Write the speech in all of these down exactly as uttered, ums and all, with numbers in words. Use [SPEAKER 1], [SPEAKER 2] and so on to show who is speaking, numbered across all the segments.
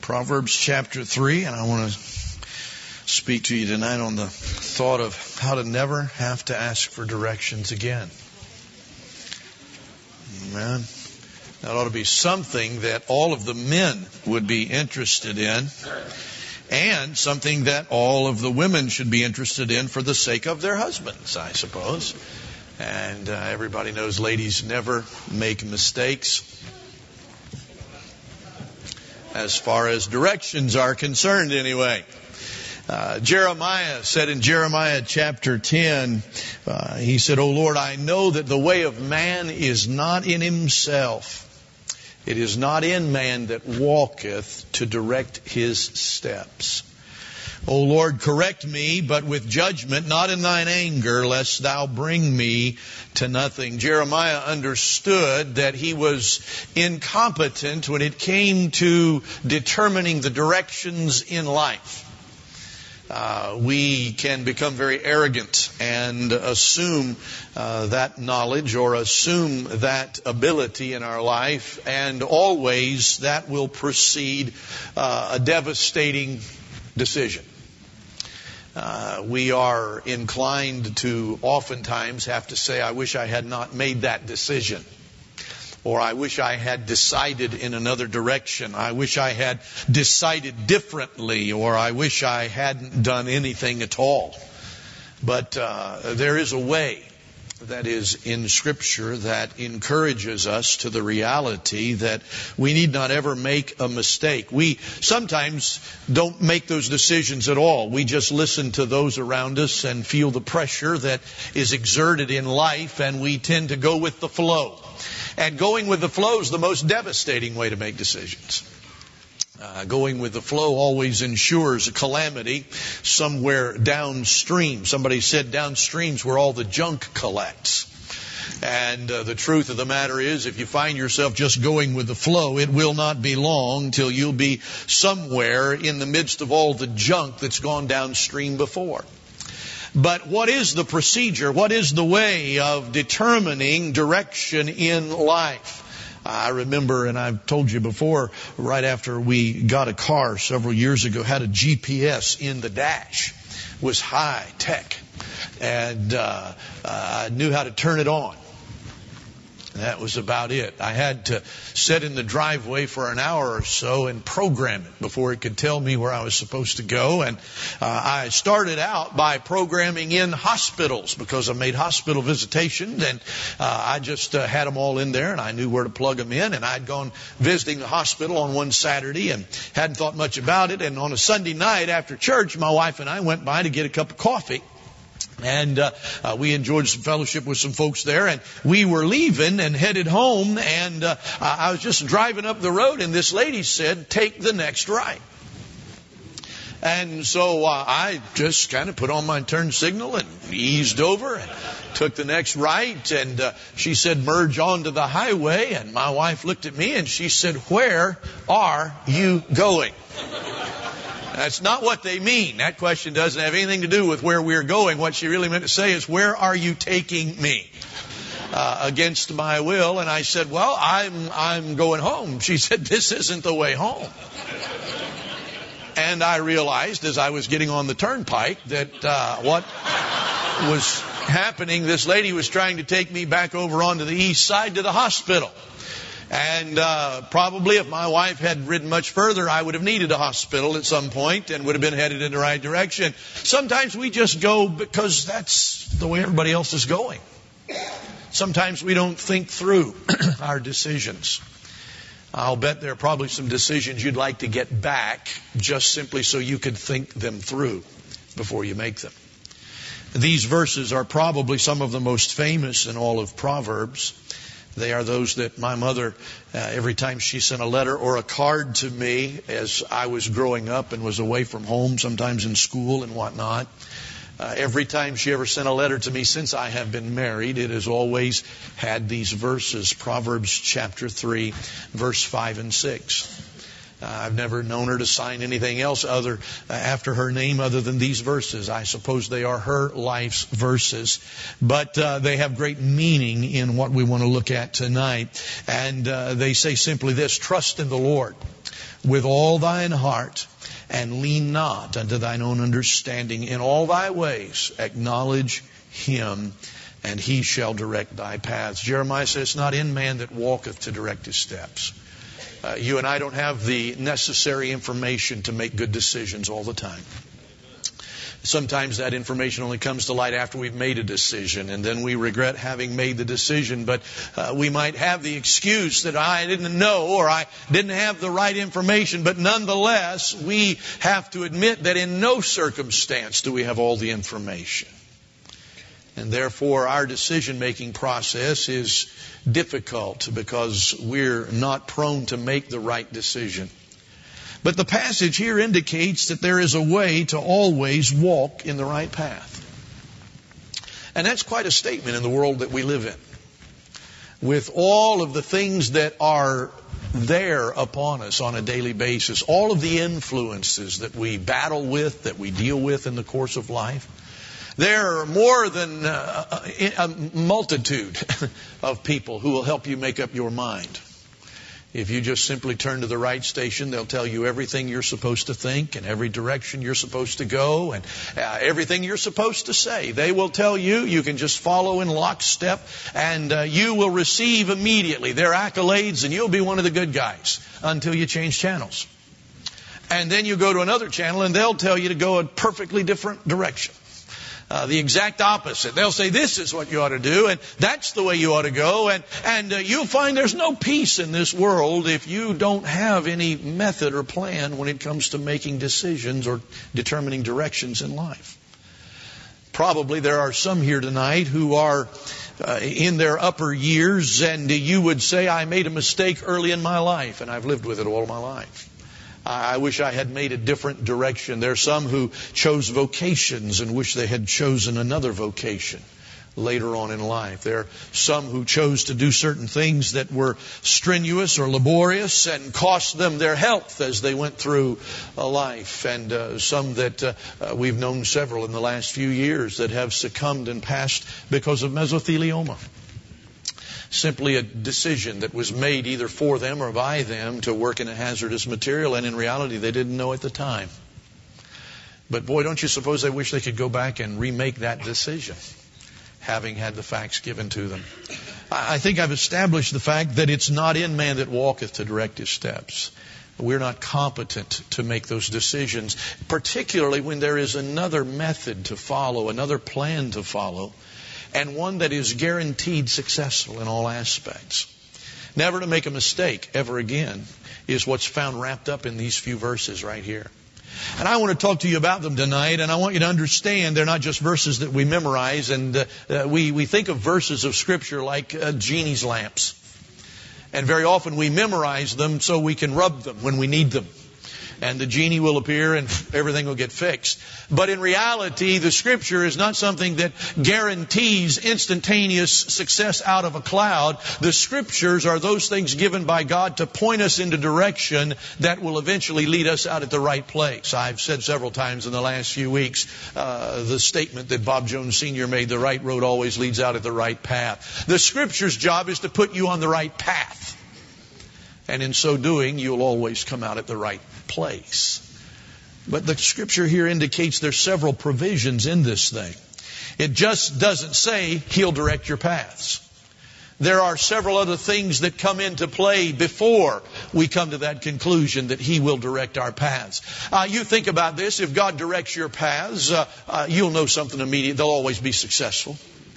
[SPEAKER 1] Proverbs chapter three, and I want to speak to you tonight on the thought of how to never have to ask for directions again. Amen. That ought to be something that all of the men would be interested in, and something that all of the women should be interested in for the sake of their husbands, I suppose. And uh, everybody knows ladies never make mistakes as far as directions are concerned anyway. Uh, Jeremiah said in Jeremiah chapter ten, uh, he said, "O Lord, I know that the way of man is not in himself. It is not in man that walketh to direct his steps. O Lord, correct me, but with judgment, not in thine anger, lest thou bring me to nothing." Jeremiah understood that he was incompetent when it came to determining the directions in life. Uh, we can become very arrogant and assume uh, that knowledge or assume that ability in our life, and always that will precede uh, a devastating decision. Uh, we are inclined to oftentimes have to say, "I wish I had not made that decision," or "I wish I had decided in another direction," "I wish I had decided differently," or "I wish I hadn't done anything at all." But uh, there is a way that is in Scripture that encourages us to the reality that we need not ever make a mistake. We sometimes don't make those decisions at all. We just listen to those around us and feel the pressure that is exerted in life, and we tend to go with the flow. And going with the flow is the most devastating way to make decisions. Uh, going with the flow always ensures a calamity somewhere downstream. Somebody said downstream's where all the junk collects. And uh, the truth of the matter is, if you find yourself just going with the flow, it will not be long till you'll be somewhere in the midst of all the junk that's gone downstream before. But what is the procedure? What is the way of determining direction in life? I remember, and I've told you before, right after we got a car several years ago, had a G P S in the dash. It was high tech. And uh, I knew how to turn it on. That was about it. I had to sit in the driveway for an hour or so and program it before it could tell me where I was supposed to go. And uh, I started out by programming in hospitals because I made hospital visitations, and uh, I just uh, had them all in there, and I knew where to plug them in. And I'd gone visiting the hospital on one Saturday and hadn't thought much about it. And on a Sunday night after church, my wife and I went by to get a cup of coffee. And uh, uh, we enjoyed some fellowship with some folks there, and we were leaving and headed home, and uh, I was just driving up the road, and this lady said, "Take the next right." And so uh, I just kind of put on my turn signal and eased over and took the next right, and uh, she said, "Merge onto the highway," and my wife looked at me and she said, "Where are you going?" That's not what they mean. That question doesn't have anything to do with where we're going. What she really meant to say is, "Where are you taking me?" Uh, against my will. And I said, "Well, I'm I'm going home." She said, "This isn't the way home." And I realized as I was getting on the turnpike that uh, what was happening, this lady was trying to take me back over onto the east side to the hospital. And uh, probably if my wife had ridden much further, I would have needed a hospital at some point and would have been headed in the right direction. Sometimes we just go because that's the way everybody else is going. Sometimes we don't think through our decisions. I'll bet there are probably some decisions you'd like to get back just simply so you could think them through before you make them. These verses are probably some of the most famous in all of Proverbs. They are those that my mother, uh, every time she sent a letter or a card to me as I was growing up and was away from home, sometimes in school and whatnot, uh, every time she ever sent a letter to me since I have been married, it has always had these verses, Proverbs chapter three, verse five and six. Uh, I've never known her to sign anything else other uh, after her name other than these verses. I suppose they are her life's verses. But uh, they have great meaning in what we want to look at tonight. And uh, they say simply this: trust in the Lord with all thine heart, and lean not unto thine own understanding. In all thy ways acknowledge him, and he shall direct thy paths. Jeremiah says, it's not in man that walketh to direct his steps. Uh, you and I don't have the necessary information to make good decisions all the time. Sometimes that information only comes to light after we've made a decision, and then we regret having made the decision. But uh, we might have the excuse that I didn't know or I didn't have the right information. But nonetheless, we have to admit that in no circumstance do we have all the information. And therefore, our decision-making process is difficult because we're not prone to make the right decision. But the passage here indicates that there is a way to always walk in the right path. And that's quite a statement in the world that we live in. With all of the things that are there upon us on a daily basis, all of the influences that we battle with, that we deal with in the course of life, there are more than a multitude of people who will help you make up your mind. If you just simply turn to the right station, they'll tell you everything you're supposed to think and every direction you're supposed to go and uh, everything you're supposed to say. They will tell you. You can just follow in lockstep, and uh, you will receive immediately their accolades, and you'll be one of the good guys until you change channels. And then you go to another channel, and they'll tell you to go a perfectly different direction. Uh, the exact opposite. They'll say this is what you ought to do, and that's the way you ought to go, and and uh, you'll find there's no peace in this world if you don't have any method or plan when it comes to making decisions or determining directions in life. Probably there are some here tonight who are uh, in their upper years, and uh, you would say, I made a mistake early in my life, and I've lived with it all my life. I wish I had made a different direction. There are some who chose vocations and wish they had chosen another vocation later on in life. There are some who chose to do certain things that were strenuous or laborious and cost them their health as they went through a life. And uh, some that uh, uh, we've known several in the last few years that have succumbed and passed because of mesothelioma. Simply a decision that was made either for them or by them to work in a hazardous material, and in reality they didn't know at the time. But boy, don't you suppose they wish they could go back and remake that decision, having had the facts given to them. I think I've established the fact that it's not in man that walketh to direct his steps. We're not competent to make those decisions, particularly when there is another method to follow, another plan to follow, and one that is guaranteed successful in all aspects. Never to make a mistake ever again is what's found wrapped up in these few verses right here. And I want to talk to you about them tonight, and I want you to understand they're not just verses that we memorize, and uh, uh, we, we think of verses of Scripture like uh, genie's lamps. And very often we memorize them so we can rub them when we need them. And the genie will appear and everything will get fixed. But in reality, the Scripture is not something that guarantees instantaneous success out of a cloud. The Scriptures are those things given by God to point us into direction that will eventually lead us out at the right place. I've said several times in the last few weeks uh, the statement that Bob Jones Senior made, the right road always leads out at the right path. The Scripture's job is to put you on the right path. And in so doing, you'll always come out at the right place. But the Scripture here indicates there's several provisions in this thing. It just doesn't say He'll direct your paths. There are several other things that come into play before we come to that conclusion that He will direct our paths. Uh, you think about this. If God directs your paths, uh, uh, you'll know something immediate. They'll always be successful.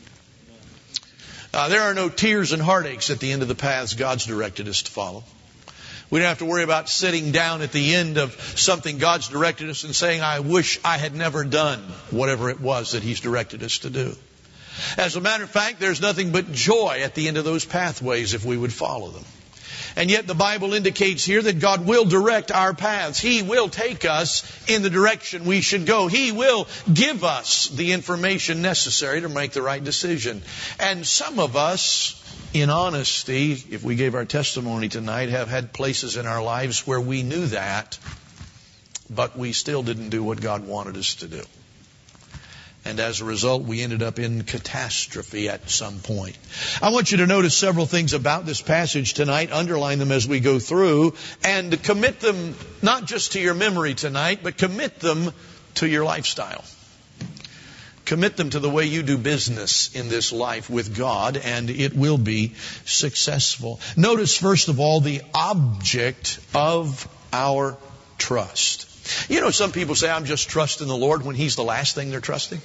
[SPEAKER 1] Uh, there are no tears and heartaches at the end of the paths God's directed us to follow. We don't have to worry about sitting down at the end of something God's directed us and saying, I wish I had never done whatever it was that He's directed us to do. As a matter of fact, there's nothing but joy at the end of those pathways if we would follow them. And yet the Bible indicates here that God will direct our paths. He will take us in the direction we should go. He will give us the information necessary to make the right decision. And some of us, in honesty, if we gave our testimony tonight, have had places in our lives where we knew that, but we still didn't do what God wanted us to do. And as a result, we ended up in catastrophe at some point. I want you to notice several things about this passage tonight, underline them as we go through, and commit them not just to your memory tonight, but commit them to your lifestyle. Commit them to the way you do business in this life with God, and it will be successful. Notice, first of all, the object of our trust. You know, some people say, I'm just trusting the Lord, when He's the last thing they're trusting.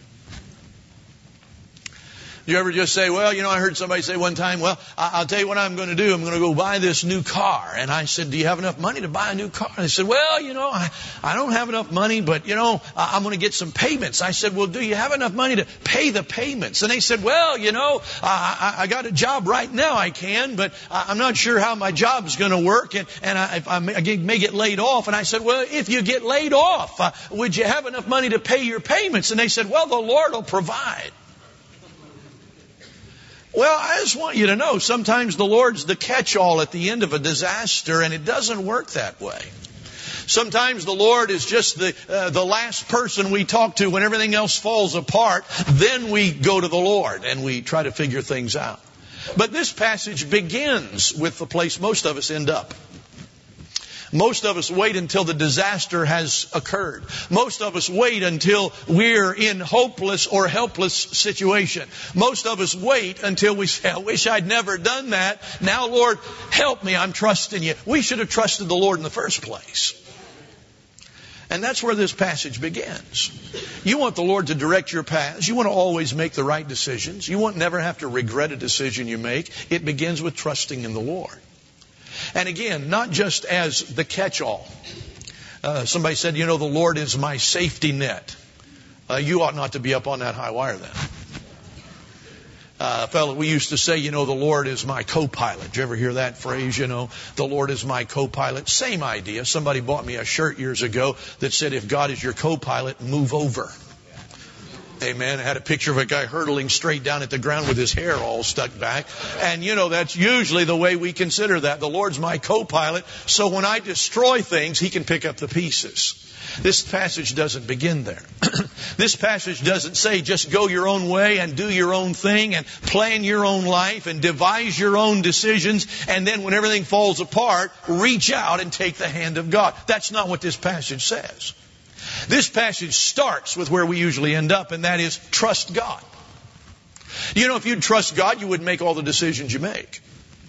[SPEAKER 1] You ever just say, well, you know, I heard somebody say one time, well, I'll tell you what I'm going to do. I'm going to go buy this new car. And I said, do you have enough money to buy a new car? And they said, well, you know, I, I don't have enough money, but, you know, I'm going to get some payments. I said, well, do you have enough money to pay the payments? And they said, well, you know, I, I got a job right now I can, but I'm not sure how my job's going to work. And, and I, if I may get laid off. And I said, well, if you get laid off, uh, would you have enough money to pay your payments? And they said, well, the Lord will provide. Well, I just want you to know, sometimes the Lord's the catch-all at the end of a disaster, and it doesn't work that way. Sometimes the Lord is just the uh, the last person we talk to when everything else falls apart. Then we go to the Lord and we try to figure things out. But this passage begins with the place most of us end up. Most of us wait until the disaster has occurred. Most of us wait until we're in hopeless or helpless situation. Most of us wait until we say, I wish I'd never done that. Now, Lord, help me. I'm trusting you. We should have trusted the Lord in the first place. And that's where this passage begins. You want the Lord to direct your paths. You want to always make the right decisions. You want never have to regret a decision you make. It begins with trusting in the Lord. And again, not just as the catch-all. Uh, somebody said, you know, the Lord is my safety net. Uh, you ought not to be up on that high wire then. Uh, fellow, we used to say, you know, the Lord is my co-pilot. Did you ever hear that phrase, you know, the Lord is my co-pilot? Same idea. Somebody bought me a shirt years ago that said, if God is your co-pilot, move over. Amen. I had a picture of a guy hurtling straight down at the ground with his hair all stuck back. And, you know, that's usually the way we consider that. The Lord's my co-pilot, so when I destroy things, He can pick up the pieces. This passage doesn't begin there. This passage doesn't say just go your own way and do your own thing and plan your own life and devise your own decisions, and then when everything falls apart, reach out and take the hand of God. That's not what this passage says. This passage starts with where we usually end up, and that is trust God. You know, if you'd trust God, you wouldn't make all the decisions you make.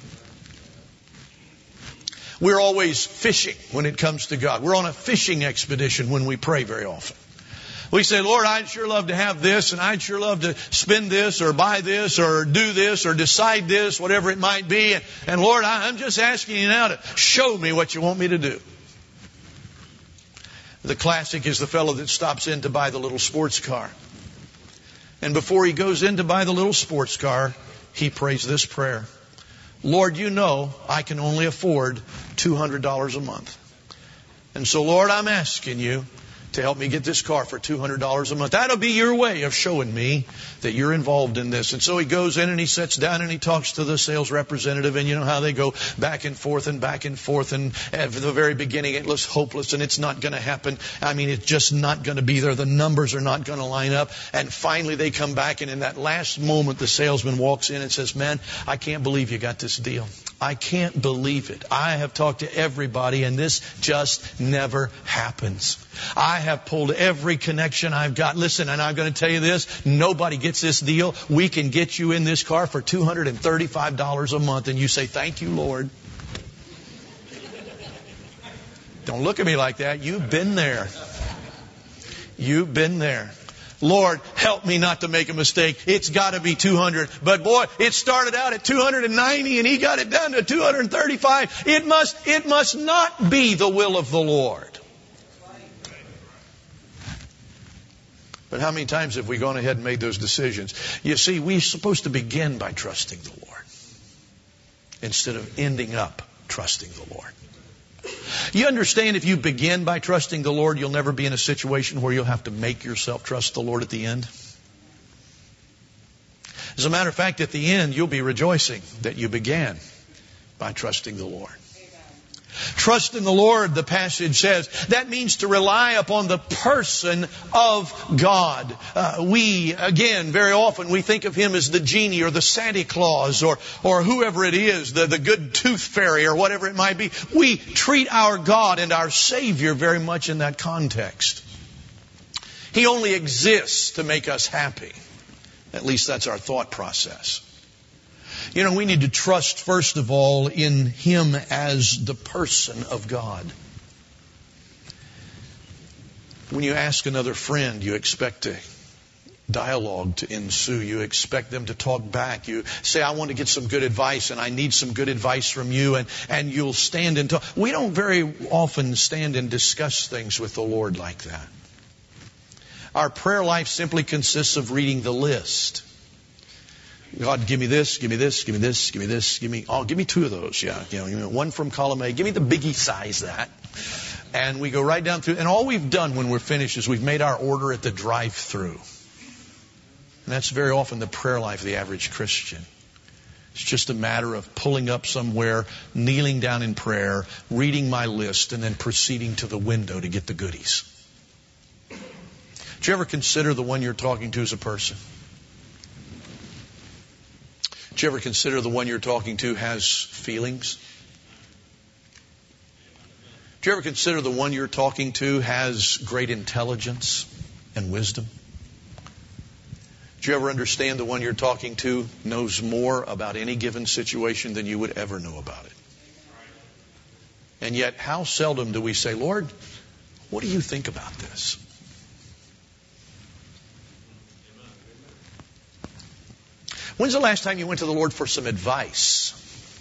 [SPEAKER 1] We're always fishing when it comes to God. We're on a fishing expedition when we pray very often. We say, Lord, I'd sure love to have this, and I'd sure love to spend this or buy this or do this or decide this, whatever it might be. And, and Lord, I'm just asking you now to show me what you want me to do. The classic is the fellow that stops in to buy the little sports car. And before he goes in to buy the little sports car, he prays this prayer. Lord, you know I can only afford two hundred dollars a month. And so, Lord, I'm asking you to help me get this car for two hundred dollars a month. That'll be your way of showing me that you're involved in this. And so he goes in and he sits down and he talks to the sales representative. And you know how they go back and forth and back and forth. And at the very beginning it looks hopeless and it's not going to happen. I mean, it's just not going to be there. The numbers are not going to line up. And finally they come back, and in that last moment the salesman walks in and says, man, I can't believe you got this deal. I can't believe it. I have talked to everybody and this just never happens. I have pulled every connection I've got. Listen, and I'm going to tell you this, nobody gets this deal. We can get you in this car for two hundred thirty-five dollars a month. And you say, thank you, Lord. Don't look at me like that. You've been there. You've been there. Lord, help me not to make a mistake. It's got to be two hundred. But boy, it started out at two hundred ninety and he got it down to two hundred thirty-five. It must, it must not be the will of the Lord. But how many times have we gone ahead and made those decisions? You see, we're supposed to begin by trusting the Lord instead of ending up trusting the Lord. You understand, if you begin by trusting the Lord, you'll never be in a situation where you'll have to make yourself trust the Lord at the end. As a matter of fact, at the end, you'll be rejoicing that you began by trusting the Lord. Trust in the Lord, the passage says. That means to rely upon the person of God. Uh, we, again, very often we think of Him as the genie or the Santa Claus or, or whoever it is, the, the good tooth fairy or whatever it might be. We treat our God and our Savior very much in that context. He only exists to make us happy. At least that's our thought process. You know, we need to trust, first of all, in Him as the person of God. When you ask another friend, you expect a dialogue to ensue. You expect them to talk back. You say, I want to get some good advice, and I need some good advice from you, and, and you'll stand and talk. We don't very often stand and discuss things with the Lord like that. Our prayer life simply consists of reading the list. God, give me this, give me this, give me this, give me this, give me, oh, give me two of those, yeah. You know, give me one from column A, give me the biggie size that. And we go right down through, and all we've done when we're finished is we've made our order at the drive-through. And that's very often the prayer life of the average Christian. It's just a matter of pulling up somewhere, kneeling down in prayer, reading my list, and then proceeding to the window to get the goodies. Do you ever consider the one you're talking to as a person? Do you ever consider the one you're talking to has feelings? Do you ever consider the one you're talking to has great intelligence and wisdom? Do you ever understand the one you're talking to knows more about any given situation than you would ever know about it? And yet, how seldom do we say, Lord, what do you think about this? When's the last time you went to the Lord for some advice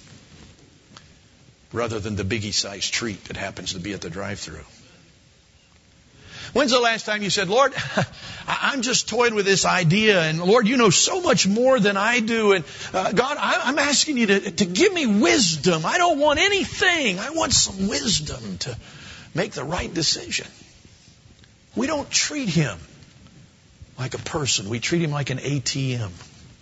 [SPEAKER 1] rather than the biggie-sized treat that happens to be at the drive-thru? When's the last time you said, Lord, I'm just toying with this idea, and Lord, you know so much more than I do, and uh, God, I'm asking you to, to give me wisdom. I don't want anything. I want some wisdom to make the right decision. We don't treat Him like a person. We treat Him like an A T M.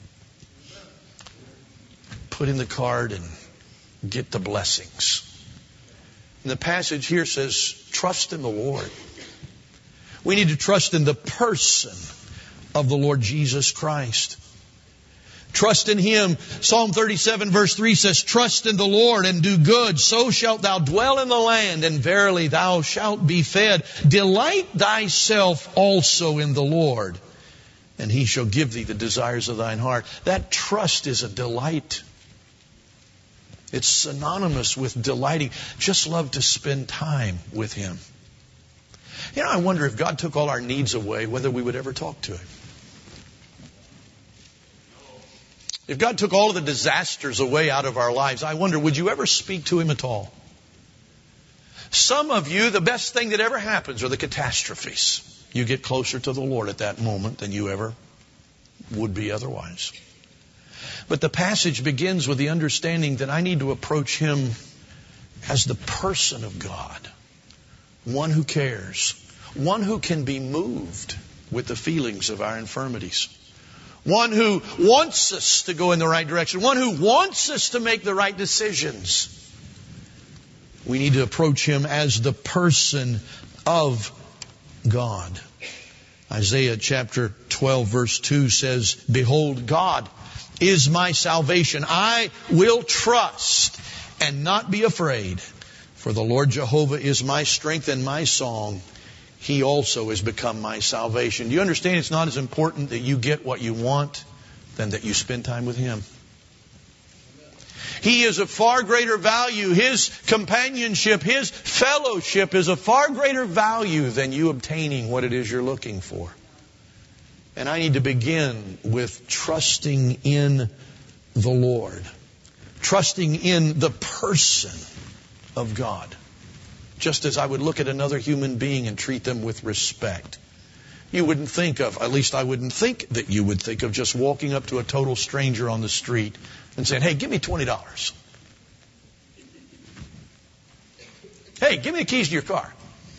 [SPEAKER 1] Put in the card and get the blessings. And the passage here says, trust in the Lord. We need to trust in the person of the Lord Jesus Christ. Trust in Him. Psalm thirty-seven verse three says, trust in the Lord and do good. So shalt thou dwell in the land, and verily thou shalt be fed. Delight thyself also in the Lord, and He shall give thee the desires of thine heart. That trust is a delight. It's synonymous with delighting. Just love to spend time with Him. You know, I wonder if God took all our needs away, whether we would ever talk to Him. If God took all of the disasters away out of our lives, I wonder, would you ever speak to Him at all? Some of you, the best thing that ever happens are the catastrophes. You get closer to the Lord at that moment than you ever would be otherwise. But the passage begins with the understanding that I need to approach Him as the person of God. One who cares. One who can be moved with the feelings of our infirmities. One who wants us to go in the right direction. One who wants us to make the right decisions. We need to approach Him as the person of God. Isaiah chapter twelve verse two says, behold, God is my salvation. I will trust and not be afraid. For the Lord Jehovah is my strength and my song. He also has become my salvation. Do you understand it's not as important that you get what you want than that you spend time with Him? He is of far greater value. His companionship, His fellowship is of far greater value than you obtaining what it is you're looking for. And I need to begin with trusting in the Lord. Trusting in the person of God. Just as I would look at another human being and treat them with respect. You wouldn't think of, at least I wouldn't think that you would think of just walking up to a total stranger on the street and saying, hey, give me twenty dollars. Hey, give me the keys to your car.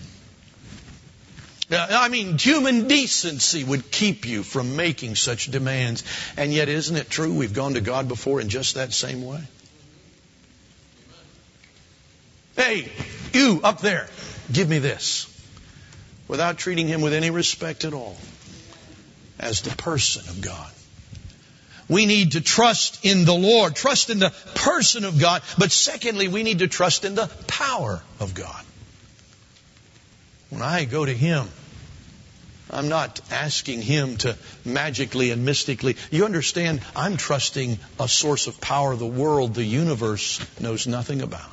[SPEAKER 1] Now, I mean, human decency would keep you from making such demands. And yet, isn't it true we've gone to God before in just that same way? Hey, you up there, give me this. Without treating him with any respect at all as the person of God. We need to trust in the Lord, trust in the person of God. But secondly, we need to trust in the power of God. When I go to Him, I'm not asking Him to magically and mystically. You understand, I'm trusting a source of power the world, the universe, knows nothing about.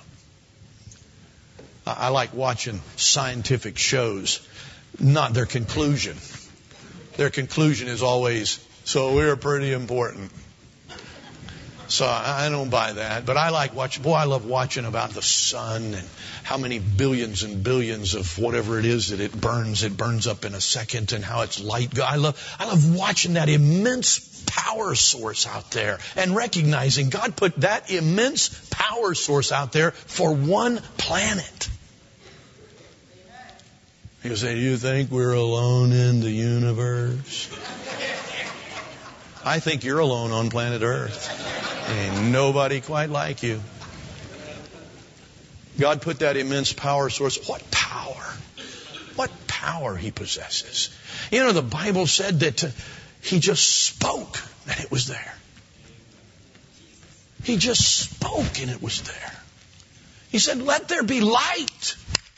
[SPEAKER 1] I like watching scientific shows, not their conclusion. Their conclusion is always, so we're pretty important. So I don't buy that. But I like watching, boy, I love watching about the sun and how many billions and billions of whatever it is that it burns. It burns up in a second and how its light. I love, I love watching that immense power source out there and recognizing God put that immense power source out there for one planet. You say, do you think we're alone in the universe? I think you're alone on planet Earth. Ain't nobody quite like you. God put that immense power source. What power? What power He possesses. You know, the Bible said that uh, He just spoke and it was there. He just spoke and it was there. He said, let there be light.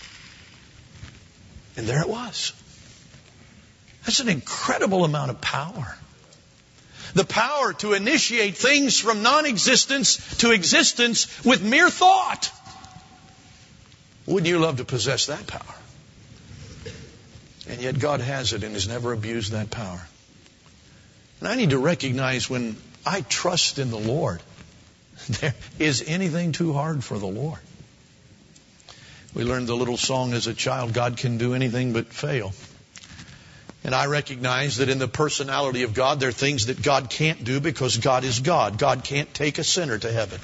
[SPEAKER 1] And there it was. That's an incredible amount of power. The power to initiate things from non-existence to existence with mere thought. Wouldn't you love to possess that power? And yet God has it and has never abused that power. And I need to recognize when I trust in the Lord, there is anything too hard for the Lord. We learned the little song as a child, God can do anything but fail. And I recognize that in the personality of God, there are things that God can't do because God is God. God can't take a sinner to heaven.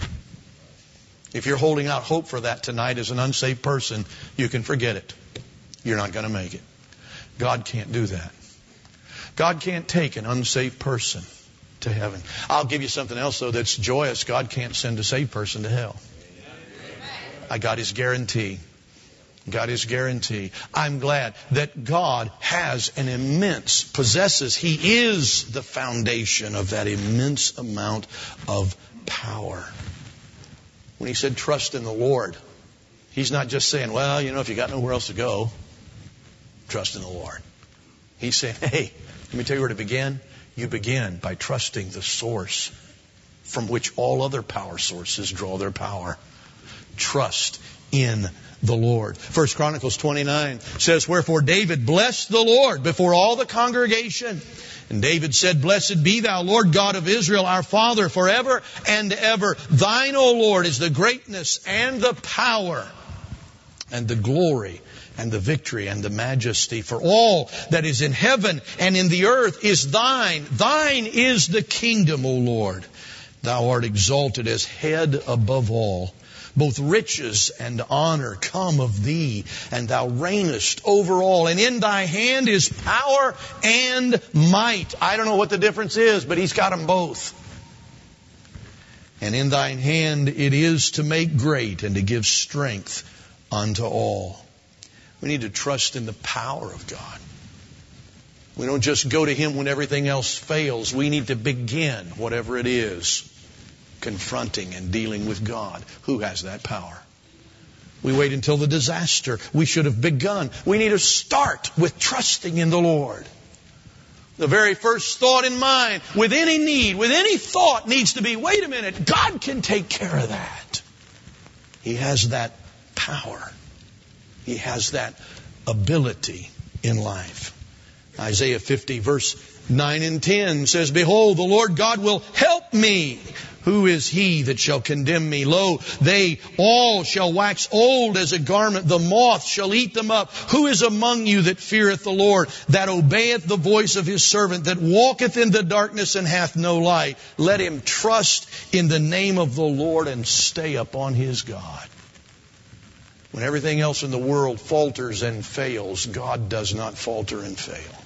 [SPEAKER 1] If you're holding out hope for that tonight as an unsaved person, you can forget it. You're not going to make it. God can't do that. God can't take an unsaved person to heaven. I'll give you something else, though, that's joyous. God can't send a saved person to hell. I got His guarantee. Got His guarantee. I'm glad that God has an immense, possesses, He is the foundation of that immense amount of power. When He said trust in the Lord, He's not just saying, well, you know, if you got nowhere else to go, trust in the Lord. He's saying, hey, let me tell you where to begin. You begin by trusting the source from which all other power sources draw their power. Trust in the Lord. First Chronicles twenty-nine says, wherefore David blessed the Lord before all the congregation. And David said, blessed be thou, Lord God of Israel, our Father, forever and ever. Thine, O Lord, is the greatness and the power and the glory and the victory and the majesty. For all that is in heaven and in the earth is thine. Thine is the kingdom, O Lord. Thou art exalted as head above all. Both riches and honor come of Thee, and Thou reignest over all. And in Thy hand is power and might. I don't know what the difference is, but He's got them both. And in Thine hand it is to make great and to give strength unto all. We need to trust in the power of God. We don't just go to Him when everything else fails. We need to begin, whatever it is, confronting and dealing with God, who has that power. We wait until the disaster. We should have begun. We need to start with trusting in the Lord. The very first thought in mind, with any need, with any thought, needs to be, wait a minute, God can take care of that. He has that power. He has that ability in life. Isaiah fifty, verse nine and ten says, behold, the Lord God will help me. Who is he that shall condemn me? Lo, they all shall wax old as a garment. The moth shall eat them up. Who is among you that feareth the Lord, that obeyeth the voice of His servant, that walketh in the darkness and hath no light? Let him trust in the name of the Lord and stay upon his God. When everything else in the world falters and fails, God does not falter and fail.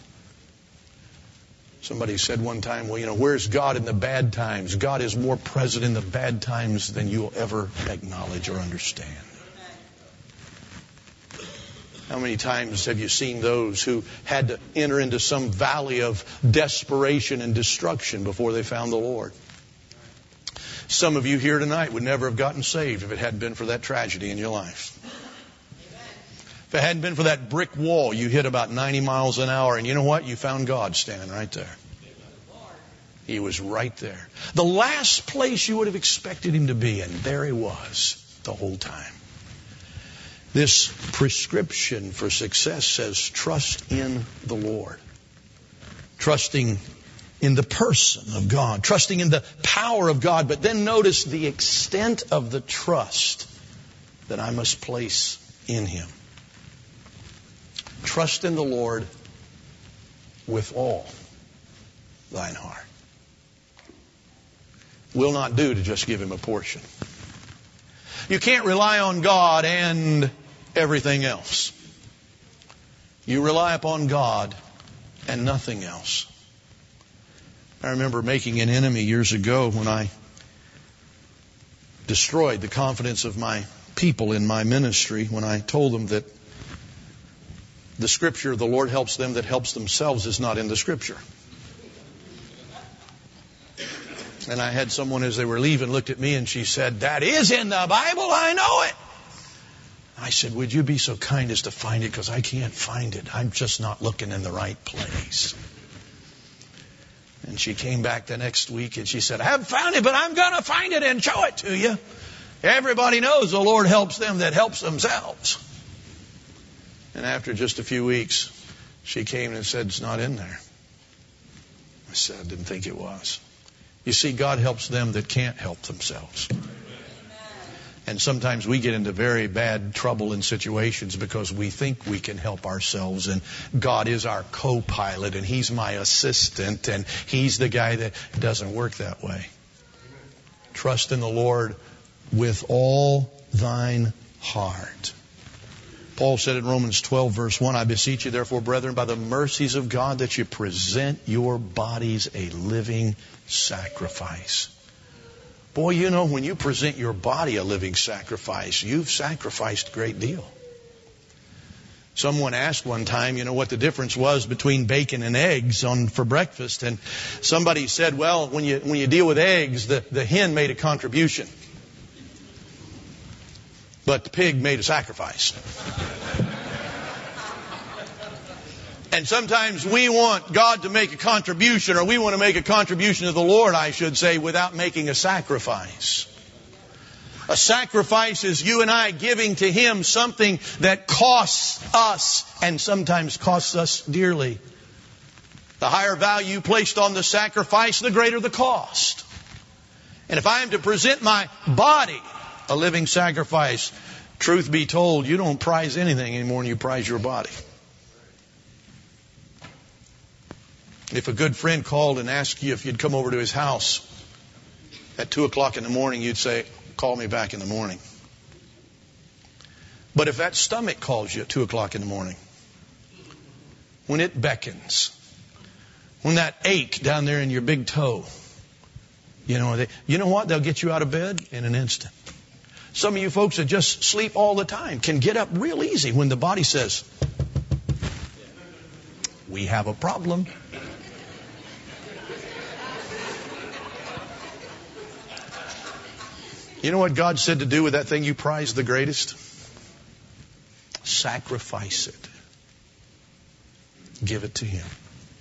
[SPEAKER 1] Somebody said one time, well, you know, where's God in the bad times? God is more present in the bad times than you'll ever acknowledge or understand. How many times have you seen those who had to enter into some valley of desperation and destruction before they found the Lord? Some of you here tonight would never have gotten saved if it hadn't been for that tragedy in your life. If it hadn't been for that brick wall you hit about ninety miles an hour, and you know what? You found God standing right there. He was right there. The last place you would have expected him to be, and there he was the whole time. This prescription for success says trust in the Lord. Trusting in the person of God. Trusting in the power of God. But then notice the extent of the trust that I must place in him. Trust in the Lord with all thine heart. Will not do to just give him a portion. You can't rely on God and everything else. You rely upon God and nothing else. I remember making an enemy years ago when I destroyed the confidence of my people in my ministry, when I told them that the Scripture, the Lord helps them that helps themselves, is not in the Scripture. And I had someone as they were leaving looked at me and she said, "That is in the Bible, I know it." I said, "Would you be so kind as to find it, because I can't find it. I'm just not looking in the right place." And she came back the next week and she said, "I haven't found it, but I'm going to find it and show it to you. Everybody knows the Lord helps them that helps themselves." And after just a few weeks, she came and said, "It's not in there." I said, "I didn't think it was." You see, God helps them that can't help themselves. And sometimes we get into very bad trouble in situations because we think we can help ourselves, and God is our co-pilot and he's my assistant and he's the guy that doesn't work that way. Trust in the Lord with all thine heart. Paul said in Romans twelve verse one, "I beseech you therefore, brethren, by the mercies of God, that you present your bodies a living sacrifice." Boy, you know, when you present your body a living sacrifice, you've sacrificed a great deal. Someone asked one time, you know, what the difference was between bacon and eggs on for breakfast. And somebody said, well, when you when you deal with eggs, the, the hen made a contribution. But the pig made a sacrifice. And sometimes we want God to make a contribution, or we want to make a contribution to the Lord, I should say, without making a sacrifice. A sacrifice is you and I giving to Him something that costs us, and sometimes costs us dearly. The higher value placed on the sacrifice, the greater the cost. And if I am to present my body a living sacrifice, truth be told, you don't prize anything any more than you prize your body. If a good friend called and asked you if you'd come over to his house at two o'clock in the morning, you'd say, call me back in the morning. But if that stomach calls you at two o'clock in the morning, when it beckons, when that ache down there in your big toe, you know, they, you know what? They'll get you out of bed in an instant. Some of you folks that just sleep all the time can get up real easy when the body says, we have a problem. You know what God said to do with that thing you prize the greatest? Sacrifice it. Give it to Him.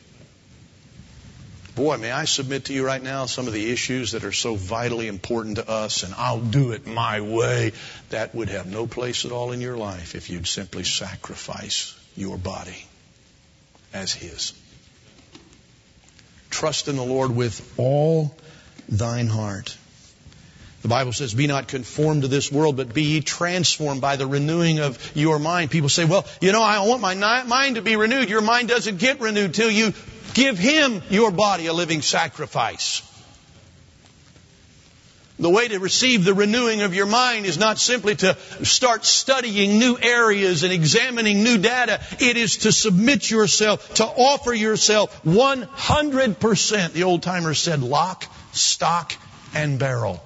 [SPEAKER 1] Boy, may I submit to you right now some of the issues that are so vitally important to us, and I'll do it my way, that would have no place at all in your life if you'd simply sacrifice your body as His. Trust in the Lord with all thine heart. The Bible says, be not conformed to this world, but be ye transformed by the renewing of your mind. People say, well, you know, I want my mind to be renewed. Your mind doesn't get renewed till you give Him your body a living sacrifice. The way to receive the renewing of your mind is not simply to start studying new areas and examining new data. It is to submit yourself, to offer yourself one hundred percent. The old timers said lock, stock, and barrel.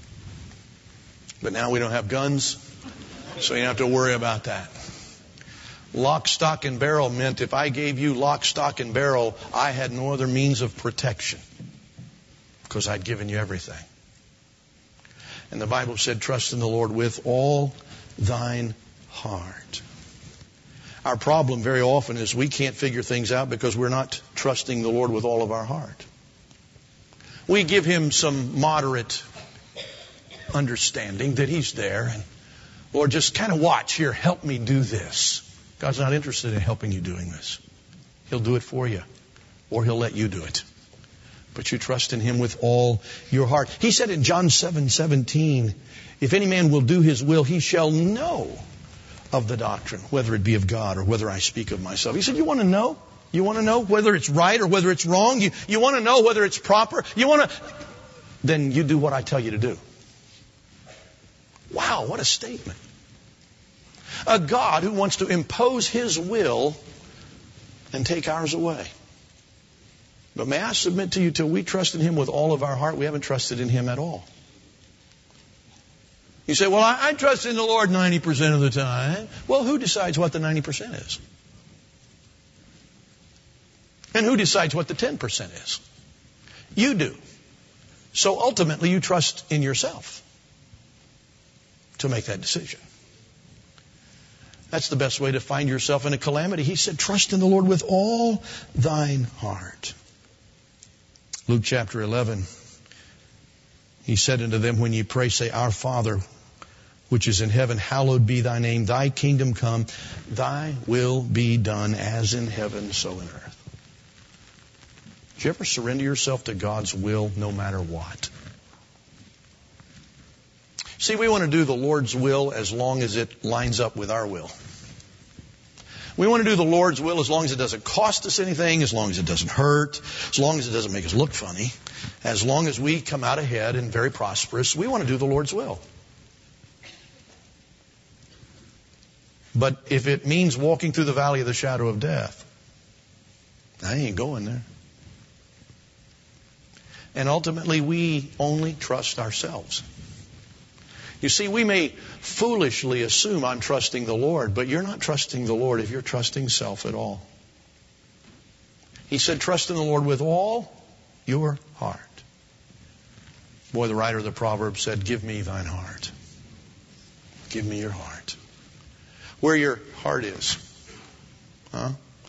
[SPEAKER 1] But now we don't have guns, so you don't have to worry about that. Lock, stock, and barrel meant if I gave you lock, stock, and barrel, I had no other means of protection because I'd given you everything. And the Bible said, trust in the Lord with all thine heart. Our problem very often is we can't figure things out because we're not trusting the Lord with all of our heart. We give Him some moderate understanding that He's there. And Lord, just kind of watch here. Help me do this. God's not interested in helping you doing this. He'll do it for you. Or He'll let you do it. But you trust in Him with all your heart. He said in John seven seventeen, if any man will do His will, he shall know of the doctrine, whether it be of God or whether I speak of myself. He said, you want to know? You want to know whether it's right or whether it's wrong? You, you want to know whether it's proper? You want to? Then you do what I tell you to do. Wow, what a statement. A God who wants to impose His will and take ours away. But may I submit to you, till we trust in Him with all of our heart, we haven't trusted in Him at all. You say, well, I, I trust in the Lord ninety percent of the time. Well, who decides what the ninety percent is? And who decides what the ten percent is? You do. So ultimately, you trust in yourself to make that decision. That's the best way to find yourself in a calamity. He said, trust in the Lord with all thine heart. Luke chapter eleven, He said unto them, when ye pray, say, Our Father, which is in heaven, hallowed be thy name. Thy kingdom come, thy will be done as in heaven, so in earth. Did you ever surrender yourself to God's will no matter what? See, we want to do the Lord's will as long as it lines up with our will. We want to do the Lord's will as long as it doesn't cost us anything, as long as it doesn't hurt, as long as it doesn't make us look funny, as long as we come out ahead and very prosperous. We want to do the Lord's will. But if it means walking through the valley of the shadow of death, I ain't going there. And ultimately, we only trust ourselves. You see, we may foolishly assume I'm trusting the Lord, but you're not trusting the Lord if you're trusting self at all. He said, trust in the Lord with all your heart. Boy, the writer of the Proverbs said, give me thine heart. Give me your heart. Where your heart is. Huh?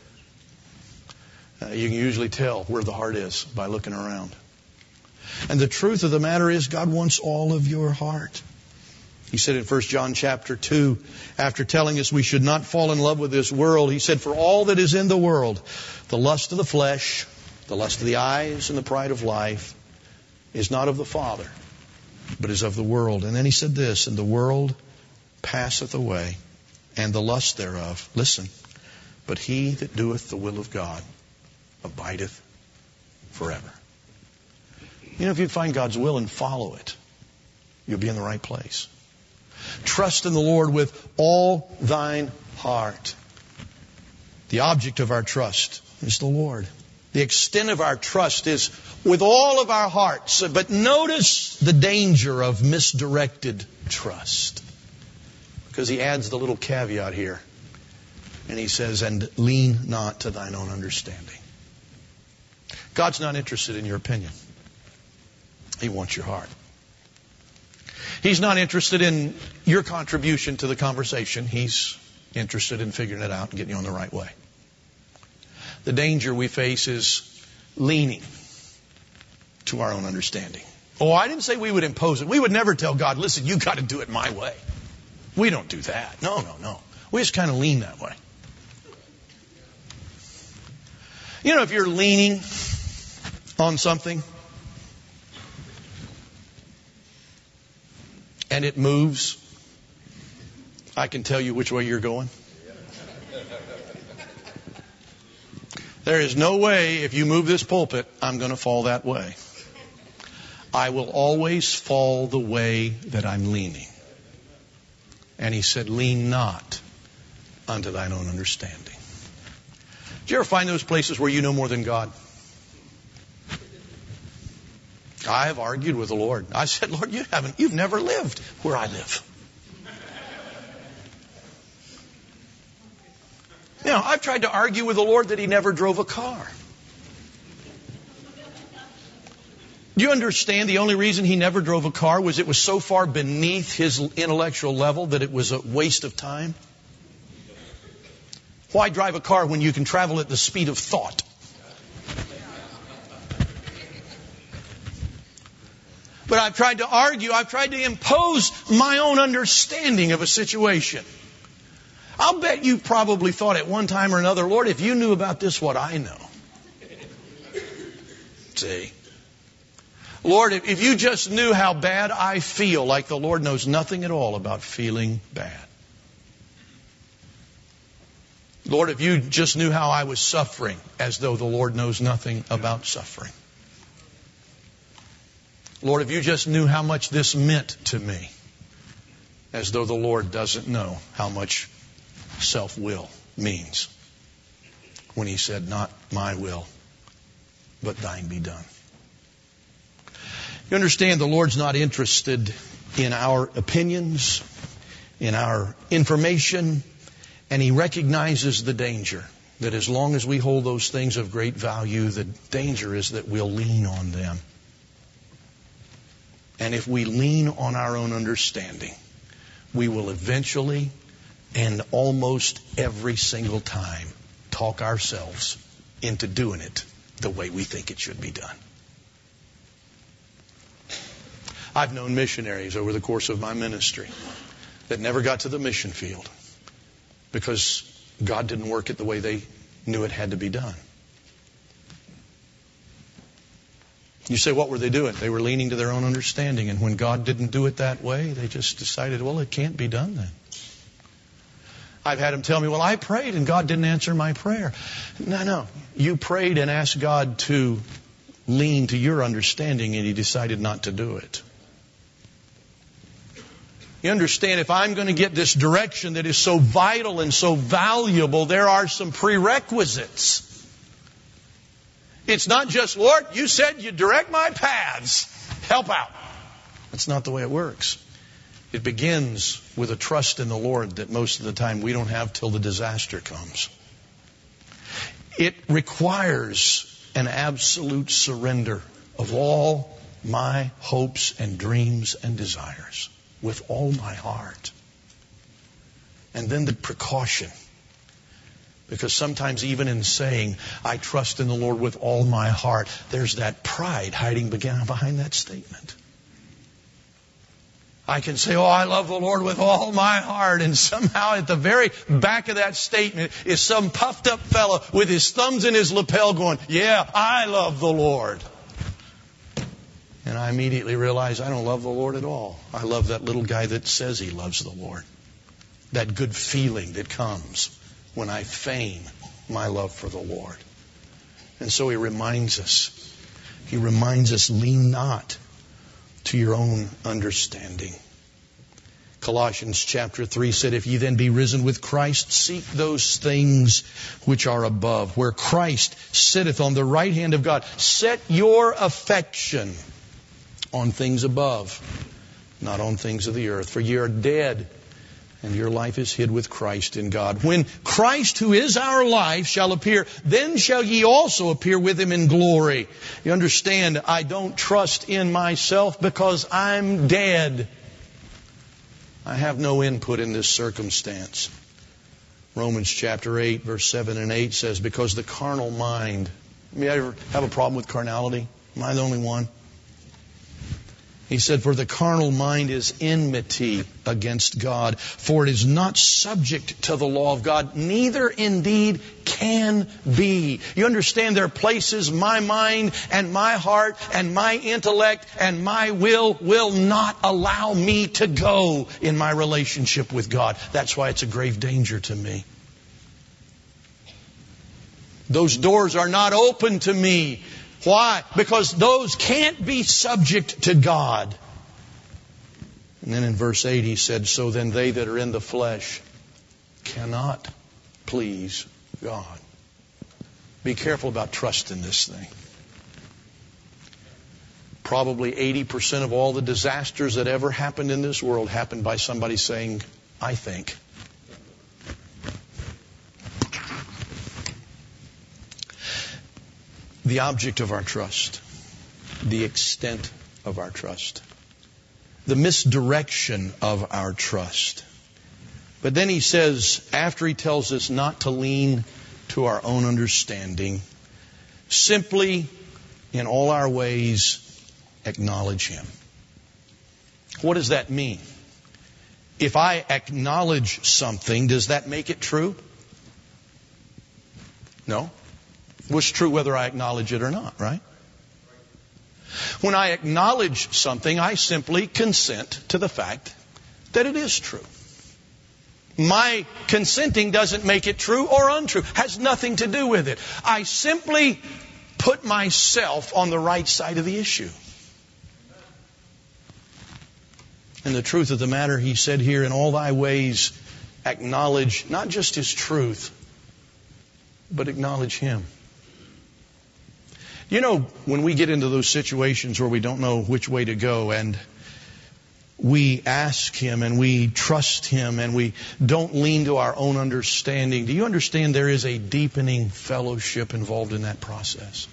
[SPEAKER 1] Uh, you can usually tell where the heart is by looking around. And the truth of the matter is, God wants all of your heart. He said in First John chapter two, after telling us we should not fall in love with this world, He said, for all that is in the world, the lust of the flesh, the lust of the eyes, and the pride of life, is not of the Father, but is of the world. And then He said this, and the world passeth away, and the lust thereof. Listen, but he that doeth the will of God abideth forever. You know, if you find God's will and follow it, you'll be in the right place. Trust in the Lord with all thine heart. The object of our trust is the Lord. The extent of our trust is with all of our hearts. But notice the danger of misdirected trust. Because He adds the little caveat here. And He says, and lean not to thine own understanding. God's not interested in your opinion. He wants your heart. He's not interested in your contribution to the conversation. He's interested in figuring it out and getting you on the right way. The danger we face is leaning to our own understanding. Oh, I didn't say we would impose it. We would never tell God, listen, you got to do it my way. We don't do that. No, no, no. We just kind of lean that way. You know, if you're leaning on something and it moves, I can tell you which way you're going. There is no way, if you move this pulpit, I'm going to fall that way. I will always fall the way that I'm leaning. And He said, lean not unto thine own understanding. Do you ever find those places where you know more than God? I have argued with the Lord. I said, Lord, you haven't, you've never lived where I live. You know, I've tried to argue with the Lord that He never drove a car. Do you understand the only reason He never drove a car was it was so far beneath His intellectual level that it was a waste of time? Why drive a car when you can travel at the speed of thought? But I've tried to argue, I've tried to impose my own understanding of a situation. I'll bet you probably thought at one time or another, Lord, if you knew about this, what I know. See? Lord, if you just knew how bad I feel, like the Lord knows nothing at all about feeling bad. Lord, if you just knew how I was suffering, as though the Lord knows nothing about suffering. Lord, if you just knew how much this meant to me, as though the Lord doesn't know how much self-will means when He said, not my will, but thine be done. You understand the Lord's not interested in our opinions, in our information, and He recognizes the danger that as long as we hold those things of great value, the danger is that we'll lean on them. And if we lean on our own understanding, we will eventually and almost every single time talk ourselves into doing it the way we think it should be done. I've known missionaries over the course of my ministry that never got to the mission field because God didn't work it the way they knew it had to be done. You say, what were they doing? They were leaning to their own understanding. And when God didn't do it that way, they just decided, well, it can't be done then. I've had them tell me, well, I prayed and God didn't answer my prayer. No, no. You prayed and asked God to lean to your understanding and He decided not to do it. You understand, if I'm going to get this direction that is so vital and so valuable, there are some prerequisites. It's not just, Lord, you said you'd direct my paths. Help out. That's not the way it works. It begins with a trust in the Lord that most of the time we don't have till the disaster comes. It requires an absolute surrender of all my hopes and dreams and desires with all my heart. And then the precaution. Because sometimes even in saying, I trust in the Lord with all my heart, there's that pride hiding behind that statement. I can say, oh, I love the Lord with all my heart. And somehow at the very back of that statement is some puffed up fellow with his thumbs in his lapel going, yeah, I love the Lord. And I immediately realize I don't love the Lord at all. I love that little guy that says he loves the Lord. That good feeling that comes when I feign my love for the Lord. And so He reminds us, He reminds us, lean not to your own understanding. Colossians chapter three said, if ye then be risen with Christ, seek those things which are above, where Christ sitteth on the right hand of God. Set your affection on things above, not on things of the earth. For ye are dead, and your life is hid with Christ in God. When Christ, who is our life, shall appear, then shall ye also appear with Him in glory. You understand, I don't trust in myself because I'm dead. I have no input in this circumstance. Romans chapter eight, verse seven and eight says, because the carnal mind... You ever have a problem with carnality? Am I the only one? He said, for the carnal mind is enmity against God, for it is not subject to the law of God, neither indeed can be. You understand, there are places my mind and my heart and my intellect and my will will not allow me to go in my relationship with God. That's why it's a grave danger to me. Those doors are not open to me. Why? Because those can't be subject to God. And then in verse eight he said, so then they that are in the flesh cannot please God. Be careful about trusting this thing. Probably eighty percent of all the disasters that ever happened in this world happened by somebody saying, I think. the object of our trust, the extent of our trust, the misdirection of our trust. But then he says, after he tells us not to lean to our own understanding, simply in all our ways acknowledge Him. What does that mean? If I acknowledge something, does that make it true? No. It's true whether I acknowledge it or not, right? When I acknowledge something, I simply consent to the fact that it is true. My consenting doesn't make it true or untrue. Has nothing to do with it. I simply put myself on the right side of the issue. And the truth of the matter, he said here, in all thy ways acknowledge not just His truth, but acknowledge Him. You know, when we get into those situations where we don't know which way to go and we ask Him and we trust Him and we don't lean to our own understanding, do you understand there is a deepening fellowship involved in that process?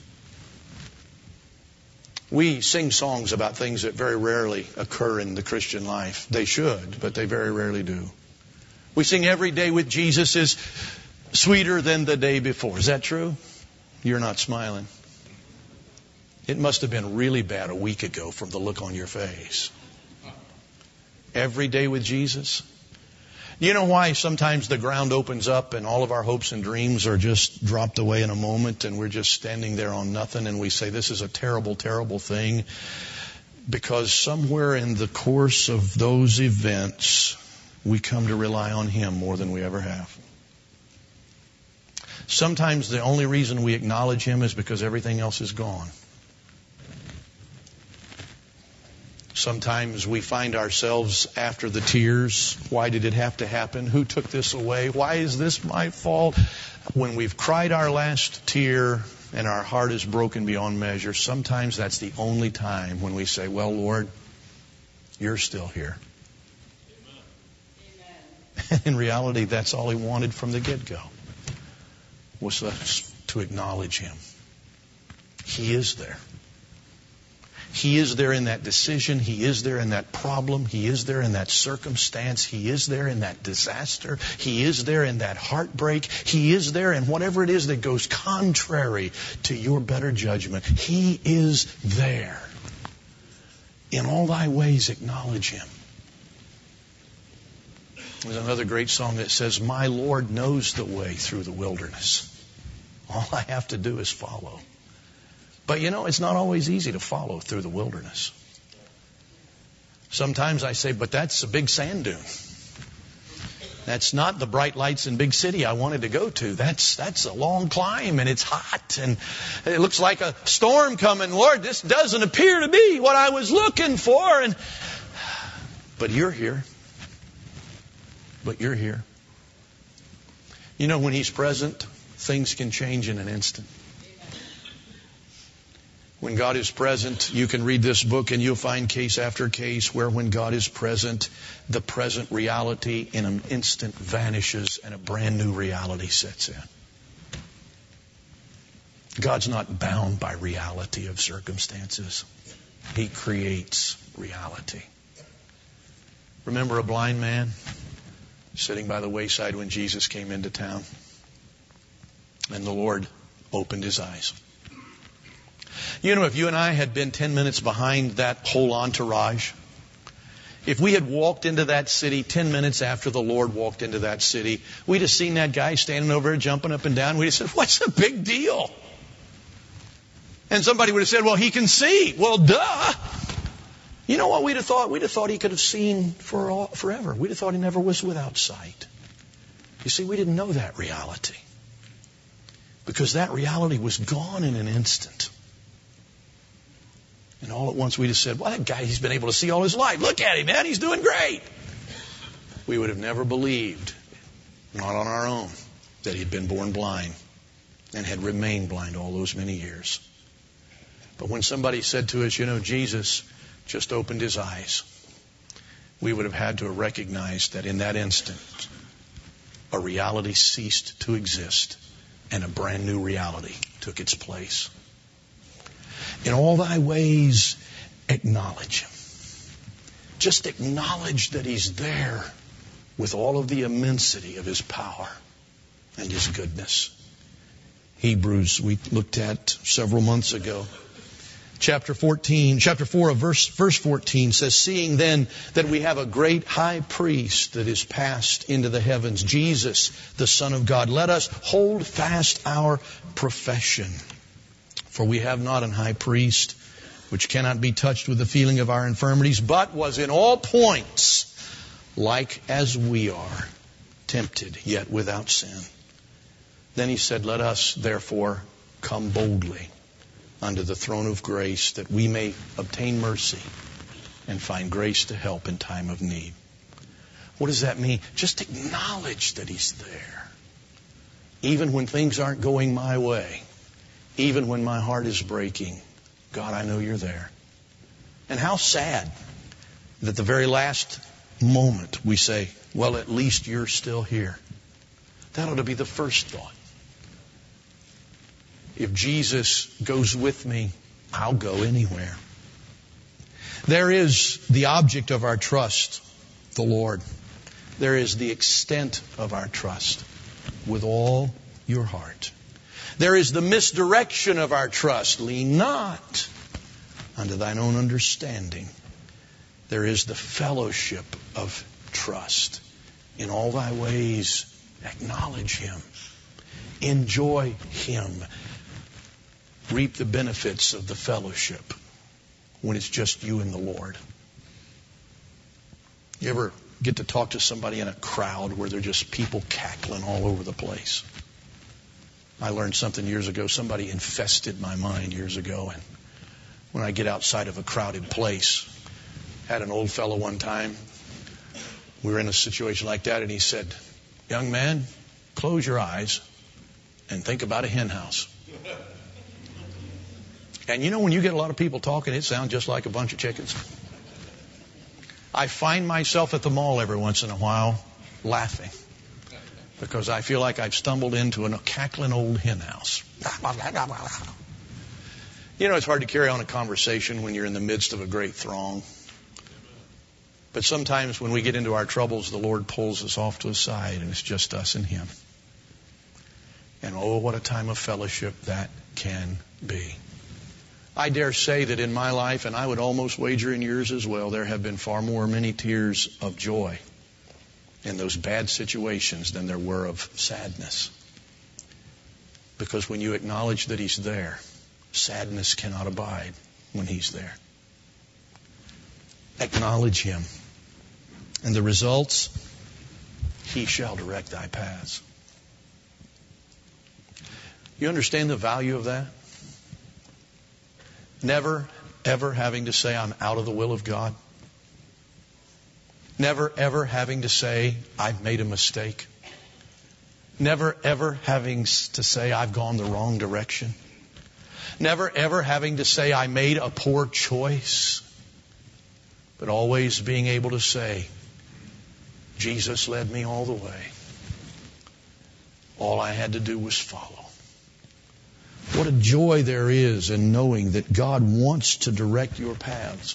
[SPEAKER 1] We sing songs about things that very rarely occur in the Christian life. They should, but they very rarely do. We sing every day with Jesus is sweeter than the day before. Is that true? You're not smiling. It must have been really bad a week ago from the look on your face. Every day with Jesus. You know why sometimes the ground opens up and all of our hopes and dreams are just dropped away in a moment and we're just standing there on nothing and we say this is a terrible, terrible thing? Because somewhere in the course of those events, we come to rely on Him more than we ever have. Sometimes the only reason we acknowledge Him is because everything else is gone. Sometimes we find ourselves after the tears. Why did it have to happen? Who took this away? Why is this my fault? When we've cried our last tear and our heart is broken beyond measure, sometimes that's the only time when we say, well, Lord, You're still here. Amen. In reality, that's all He wanted from the get-go, was us to acknowledge Him. He is there. He is there in that decision. He is there in that problem. He is there in that circumstance. He is there in that disaster. He is there in that heartbreak. He is there in whatever it is that goes contrary to your better judgment. He is there. In all thy ways acknowledge Him. There's another great song that says, my Lord knows the way through the wilderness. All I have to do is follow. But you know, it's not always easy to follow through the wilderness. Sometimes I say, but that's a big sand dune. That's not the bright lights in big city I wanted to go to. That's that's a long climb and it's hot and it looks like a storm coming. Lord, this doesn't appear to be what I was looking for. And but You're here. But You're here. You know, when He's present, things can change in an instant. When God is present, you can read this book and you'll find case after case where when God is present, the present reality in an instant vanishes and a brand new reality sets in. God's not bound by reality of circumstances. He creates reality. Remember a blind man sitting by the wayside when Jesus came into town? And the Lord opened his eyes. You know, if you and I had been ten minutes behind that whole entourage, if we had walked into that city ten minutes after the Lord walked into that city, we'd have seen that guy standing over there jumping up and down. We'd have said, what's the big deal? And somebody would have said, well, he can see. Well, duh. You know what we'd have thought? We'd have thought he could have seen for all, forever. We'd have thought he never was without sight. You see, we didn't know that reality. Because that reality was gone in an instant. And all at once we'd have said, well, that guy, he's been able to see all his life. Look at him, man. He's doing great. We would have never believed, not on our own, that he'd been born blind and had remained blind all those many years. But when somebody said to us, you know, Jesus just opened his eyes, we would have had to have recognized that in that instant, a reality ceased to exist and a brand new reality took its place. In all thy ways, acknowledge him. Just acknowledge that he's there with all of the immensity of his power and his goodness. Hebrews, we looked at several months ago. Chapter fourteen, chapter four of verse, verse fourteen says, seeing then that we have a great high priest that is passed into the heavens, Jesus, the Son of God, let us hold fast our profession. For we have not an high priest which cannot be touched with the feeling of our infirmities, but was in all points like as we are, tempted, yet without sin. Then he said, let us therefore come boldly under the throne of grace, that we may obtain mercy and find grace to help in time of need. What does that mean? Just acknowledge that he's there. Even when things aren't going my way, even when my heart is breaking, God, I know you're there. And how sad that the very last moment we say, well, at least you're still here. That ought to be the first thought. If Jesus goes with me, I'll go anywhere. There is the object of our trust, the Lord. There is the extent of our trust, with all your heart. There is the misdirection of our trust. Lean not unto thine own understanding. There is the fellowship of trust. In all thy ways, acknowledge him. Enjoy him. Reap the benefits of the fellowship when it's just you and the Lord. You ever get to talk to somebody in a crowd where they're just people cackling all over the place? I learned something years ago. Somebody infested my mind years ago. And when I get outside of a crowded place, I had an old fellow one time. We were in a situation like that, and he said, young man, close your eyes and think about a hen house. And you know, when you get a lot of people talking, it sounds just like a bunch of chickens. I find myself at the mall every once in a while laughing because I feel like I've stumbled into a cackling old hen house. You know, it's hard to carry on a conversation when you're in the midst of a great throng. But sometimes when we get into our troubles, the Lord pulls us off to the side and it's just us and him. And oh, what a time of fellowship that can be. I dare say that in my life, and I would almost wager in yours as well, there have been far more many tears of joy in those bad situations than there were of sadness. Because when you acknowledge that he's there, sadness cannot abide when he's there. Acknowledge him. And the results, he shall direct thy paths. You understand the value of that? Never, ever having to say, I'm out of the will of God. Never, ever having to say, I've made a mistake. Never, ever having to say, I've gone the wrong direction. Never, ever having to say, I made a poor choice. But always being able to say, Jesus led me all the way. All I had to do was follow. What a joy there is in knowing that God wants to direct your paths.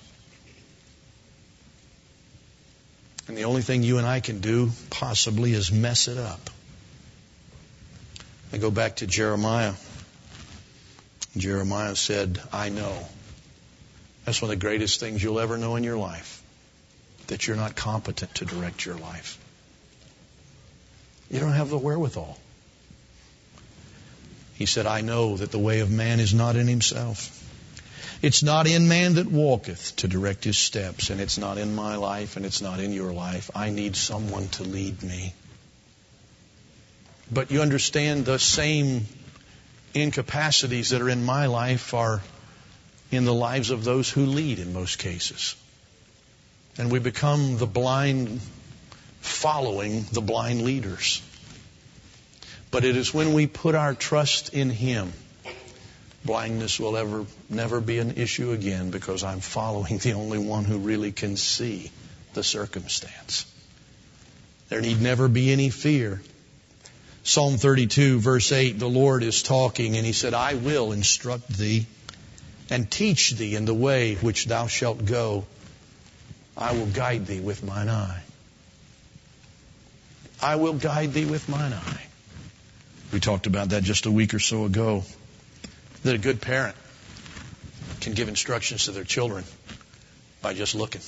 [SPEAKER 1] And the only thing you and I can do, possibly, is mess it up. I go back to Jeremiah. Jeremiah said, I know. That's one of the greatest things you'll ever know in your life, that you're not competent to direct your life. You don't have the wherewithal. He said, I know that the way of man is not in himself. It's not in man that walketh to direct his steps, and it's not in my life, and it's not in your life. I need someone to lead me. But you understand, the same incapacities that are in my life are in the lives of those who lead in most cases. And we become the blind following the blind leaders. But it is when we put our trust in him, blindness will ever never be an issue again, because I'm following the only one who really can see the circumstance. There need never be any fear. Psalm thirty-two, verse eight, the Lord is talking, and he said, I will instruct thee and teach thee in the way which thou shalt go. I will guide thee with mine eye. I will guide thee with mine eye. We talked about that just a week or so ago. That a good parent can give instructions to their children by just looking.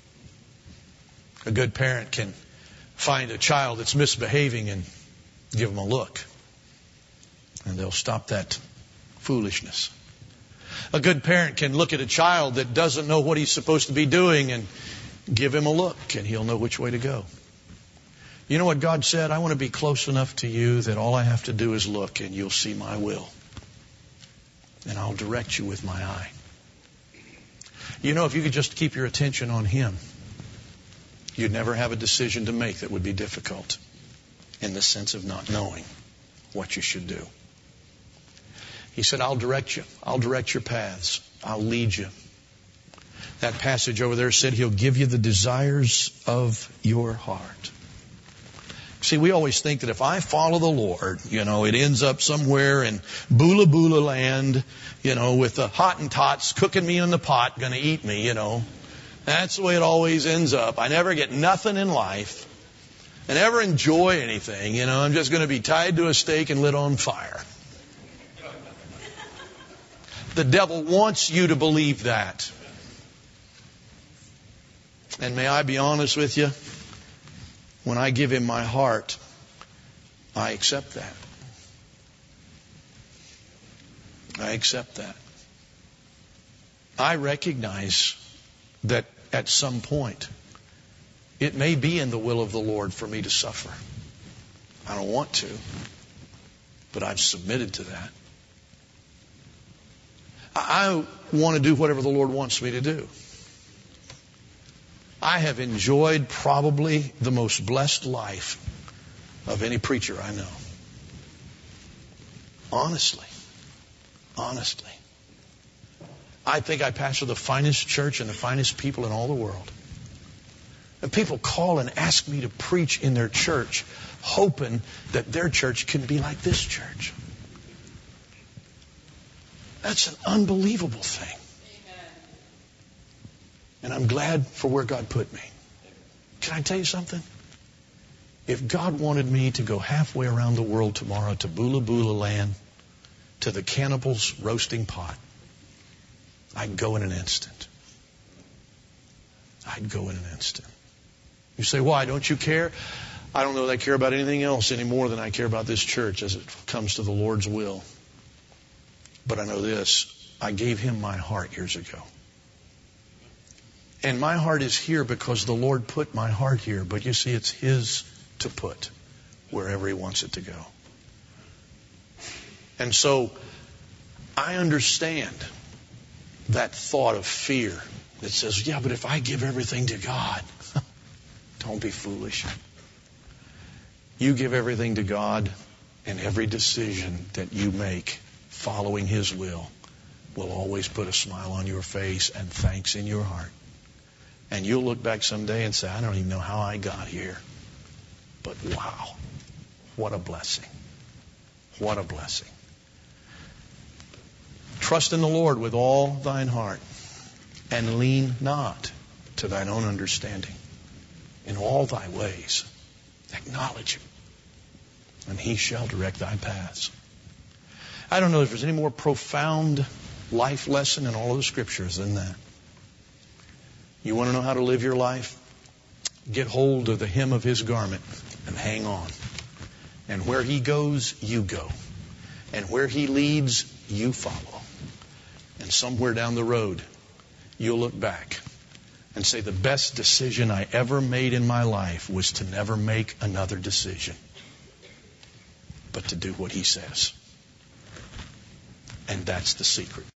[SPEAKER 1] A good parent can find a child that's misbehaving and give them a look. And they'll stop that foolishness. A good parent can look at a child that doesn't know what he's supposed to be doing and give him a look, and he'll know which way to go. You know what God said? I want to be close enough to you that all I have to do is look, and you'll see my will. And I'll direct you with my eye. You know, if you could just keep your attention on Him, you'd never have a decision to make that would be difficult in the sense of not knowing what you should do. He said, I'll direct you. I'll direct your paths. I'll lead you. That passage over there said He'll give you the desires of your heart. See, we always think that if I follow the Lord, you know, it ends up somewhere in Bula Bula land, you know, with the Hottentots cooking me in the pot, going to eat me, you know. That's the way it always ends up. I never get nothing in life. I never enjoy anything, you know. I'm just going to be tied to a stake and lit on fire. The devil wants you to believe that. And may I be honest with you? When I give Him my heart, I accept that. I accept that. I recognize that at some point, it may be in the will of the Lord for me to suffer. I don't want to, but I've submitted to that. I want to do whatever the Lord wants me to do. I have enjoyed probably the most blessed life of any preacher I know. Honestly. Honestly. I think I pastor the finest church and the finest people in all the world. And people call and ask me to preach in their church, hoping that their church can be like this church. That's an unbelievable thing. And I'm glad for where God put me. Can I tell you something? If God wanted me to go halfway around the world tomorrow to Bula Bula land, to the cannibals' roasting pot, I'd go in an instant. I'd go in an instant. You say, why? Don't you care? I don't know that I care about anything else any more than I care about this church as it comes to the Lord's will. But I know this. I gave Him my heart years ago. And my heart is here because the Lord put my heart here. But you see, it's His to put wherever He wants it to go. And so I understand that thought of fear that says, yeah, but if I give everything to God, don't be foolish. You give everything to God, and every decision that you make following His will will always put a smile on your face and thanks in your heart. And you'll look back someday and say, I don't even know how I got here. But wow, what a blessing. What a blessing. Trust in the Lord with all thine heart, and lean not to thine own understanding. In all thy ways, acknowledge Him, and He shall direct thy paths. I don't know if there's any more profound life lesson in all of the Scriptures than that. You want to know how to live your life? Get hold of the hem of His garment and hang on. And where He goes, you go. And where He leads, you follow. And somewhere down the road, you'll look back and say, the best decision I ever made in my life was to never make another decision, but to do what He says. And that's the secret.